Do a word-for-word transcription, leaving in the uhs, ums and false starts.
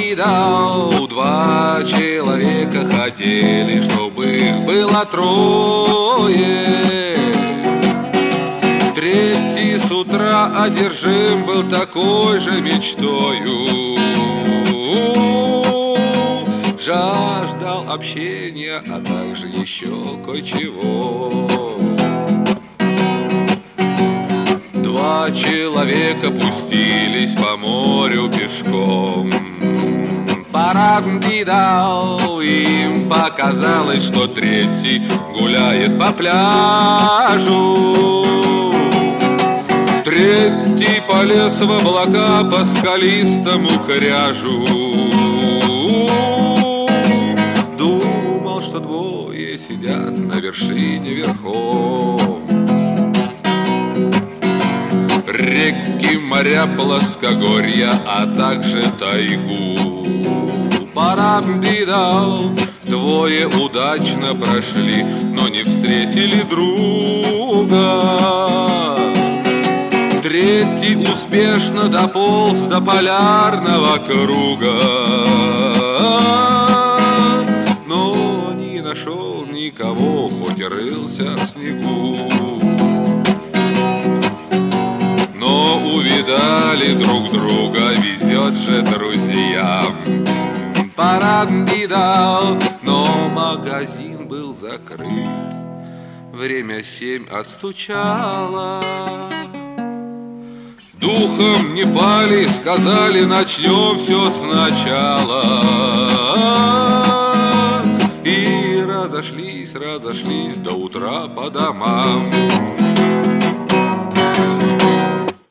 Парам-дидал, два человека хотели, чтобы их было трое. Третий с утра одержим был такой же мечтою. Жаждал общения, а также еще кое-чего. Два человека пустились по морю пешком. Парам-дидал, им показалось, что третий гуляет по пляжу. Третий полез в облака по скалистому кряжу. Думал, что двое сидят на вершине верхом. Реки, моря, плоскогорья, а также тайгу. Парам-дидал, двое удачно прошли, но не встретили друга. Третий успешно дополз до полярного круга, но не нашел никого, хоть и рылся в снегу. Но увидали друг друга, везет же друзьям. Парам-дидал, но магазин был закрыт. Время семь отстучало. Духом не пали, сказали, начнем все сначала. И разошлись, разошлись до утра по домам.